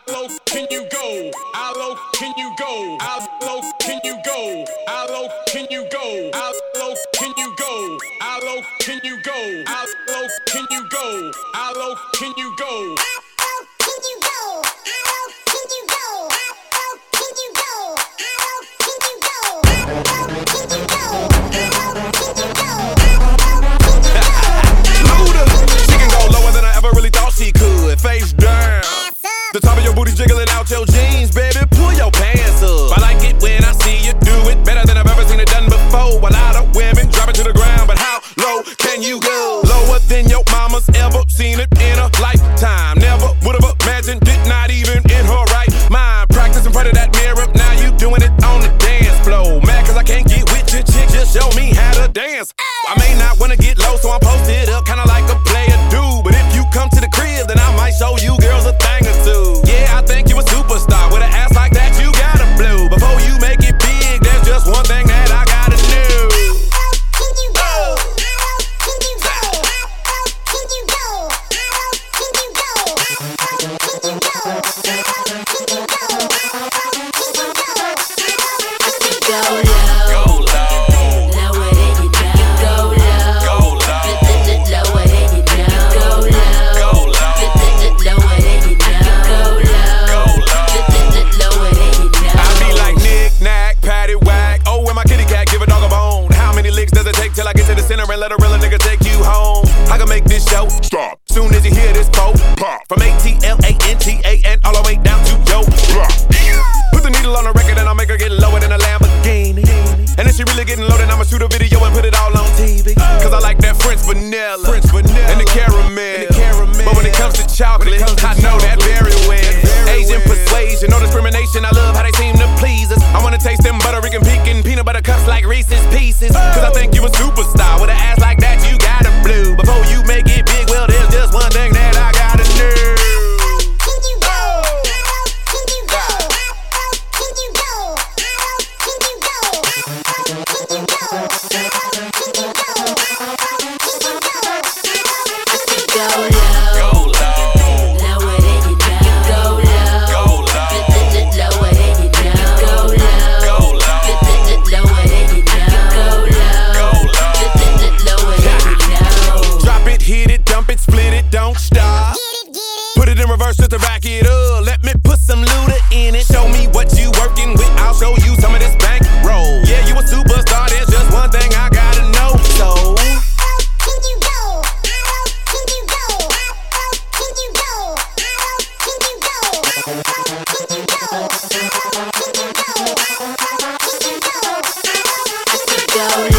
low can you go? How low can you go? How low can you go? How low can you go? How low can you go? How low can you go? How low can you go? How low can you go? Face down. The top of your booty jiggling out your jeans, baby. Pull your pants up. I like it when I see you do it better than I've ever seen it done before. A lot of women drop it to the ground, but how low can you go? Lower than your mama's ever seen it in a lifetime. Never would've imagined it, not even in her right mind. Practice in front of that mirror, now you doing it on the dance floor. Mad cause I can't get with your chick, just show me how to dance. I may not wanna get low, so I'm posted up, kinda like a player dude. But if you come to the crib, then I might show you girls a thing or two. Yeah, I think you a superstar. With an ass like that, you gotta blow. Before you make it big, there's just one thing that I gotta know. And let a real nigga take you home. I can make this show stop soon as you hear this pop. From ATLANTA and all the way down to yo. Put the needle on the record and I'll make her get lower than a Lamborghini. And if she really getting low, then I'ma shoot a video and put it all on TV. Cause I like that French vanilla and the caramel. But when it comes to chocolate, I know that very well. Asian persuasion, no discrimination. I love how they seem to please us. I wanna taste them Puerto Rican pecan peanut butter cups like Reese's Pieces. Cause I think you a superstar. With an ass like that, you gotta blow. Before you make it big, well, there's just one thing that I gotta know. Just to back it up, let me put some looter in it. Show me what you working with, I'll show you some of this bank roll. Yeah, you a superstar, there's just one thing I gotta know. So go.